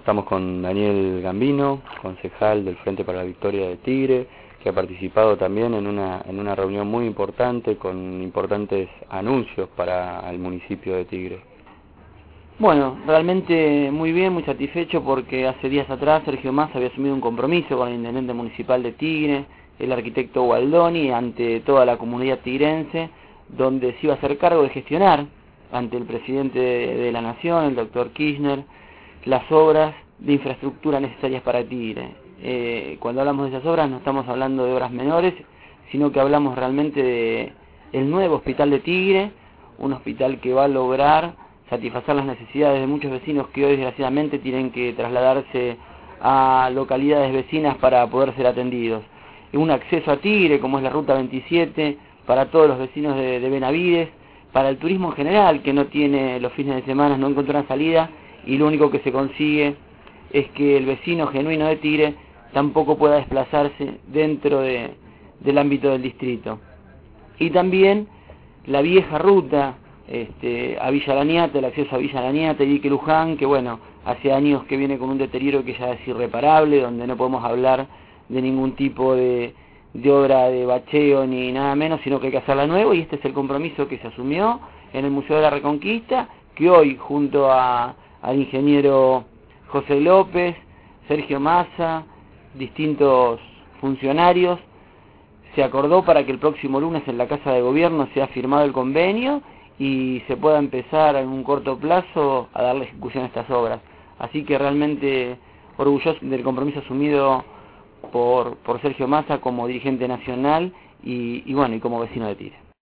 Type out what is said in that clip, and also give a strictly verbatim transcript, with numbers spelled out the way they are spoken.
Estamos con Daniel Gambino, concejal del Frente para la Victoria de Tigre, que ha participado también en una, en una reunión muy importante con importantes anuncios para el municipio de Tigre. Bueno, realmente muy bien, muy satisfecho porque hace días atrás Sergio Massa había asumido un compromiso con el intendente municipal de Tigre, el arquitecto Gualdoni, ante toda la comunidad tigrense, donde se iba a hacer cargo de gestionar ante el presidente de, de la Nación, el doctor Kirchner, las obras de infraestructura necesarias para Tigre. Eh, cuando hablamos de esas obras no estamos hablando de obras menores, sino que hablamos realmente de el nuevo hospital de Tigre, un hospital que va a lograr satisfacer las necesidades de muchos vecinos que hoy desgraciadamente tienen que trasladarse a localidades vecinas para poder ser atendidos. Un acceso a Tigre, como es la ruta veintisiete, para todos los vecinos de, de Benavides, para el turismo en general, que no tiene los fines de semana, no encuentra una salida, y lo único que se consigue es que el vecino genuino de Tigre tampoco pueda desplazarse dentro de, del ámbito del distrito. Y también la vieja ruta este, a Villa Laniata, el acceso a Villa Laniata y Dique Luján, que bueno, hace años que viene con un deterioro que ya es irreparable, donde no podemos hablar de ningún tipo de, de obra de bacheo ni nada menos, sino que hay que hacerla nuevo, y este es el compromiso que se asumió en el Museo de la Reconquista, que hoy junto a, al ingeniero José López, Sergio Massa, distintos funcionarios, se acordó para que el próximo lunes en la Casa de Gobierno sea firmado el convenio y se pueda empezar en un corto plazo a darle ejecución a estas obras. Así que realmente orgulloso del compromiso asumido por, por Sergio Massa como dirigente nacional y, y bueno, y como vecino de Tigre.